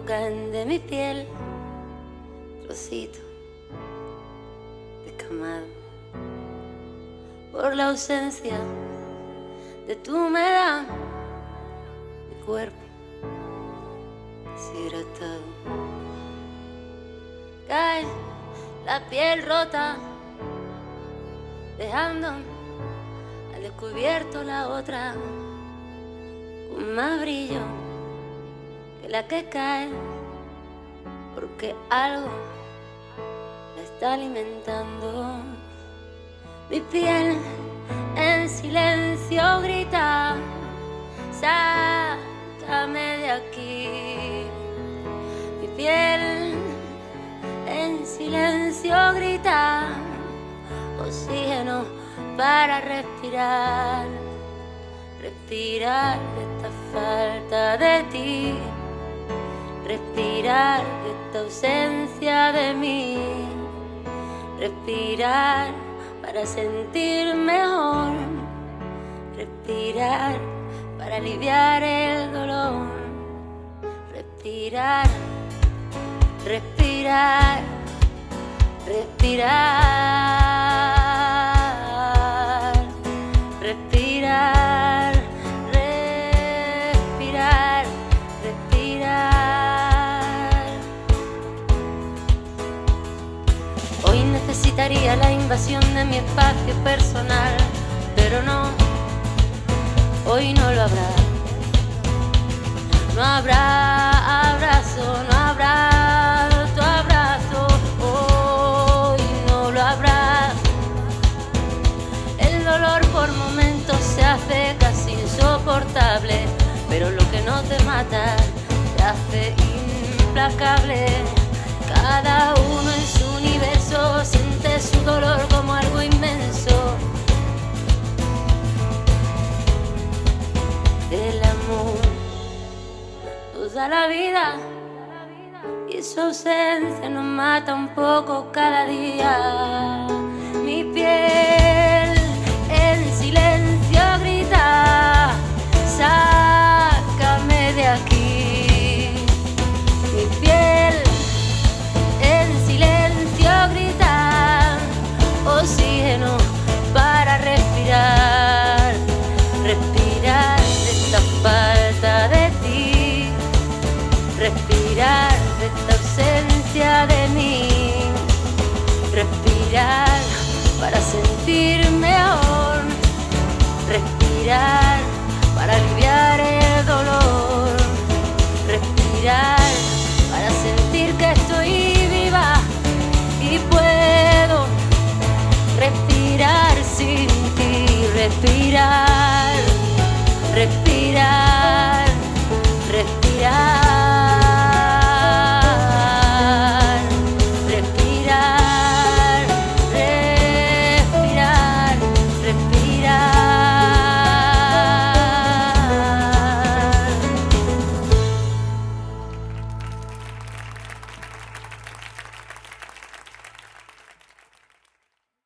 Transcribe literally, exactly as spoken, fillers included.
caen de mi piel trocitos descamados por la ausencia de tu humedad. Mi cuerpo deshidratado, cae la piel rota, dejando al descubierto la otra con más brillo que la que cae, porque algo la está alimentando. Mi piel en silencio grita: sácame de aquí. Mi piel en silencio grita: oxígeno para respirar, respirar de esta falta de ti, respirar de esta ausencia de mí, respirar para sentir mejor, respirar para aliviar el dolor, respirar, respirar, respirar, respirar, respirar, respirar. Hoy necesitaría la invasión de mi espacio personal, pero no, hoy no lo habrá. No habrá abrazo, no habrá tu abrazo, hoy no lo habrá. El dolor por momentos se hace casi insoportable, pero lo que no te mata te hace implacable. Cada uno en su universo siente su dolor como algo inmenso. El amor nos da la vida y su ausencia nos mata un poco cada día. Mi piel en silencio grita: sácame de aquí. Mi piel en silencio grita: oxígeno para respirar, respirar de esta falta de ti, respirar de esta ausencia de mí, respirar para sentir mejor, respirar para aliviar el dolor, respirar para sentir que estoy viva y puedo respirar sin ti, respirar, respirar.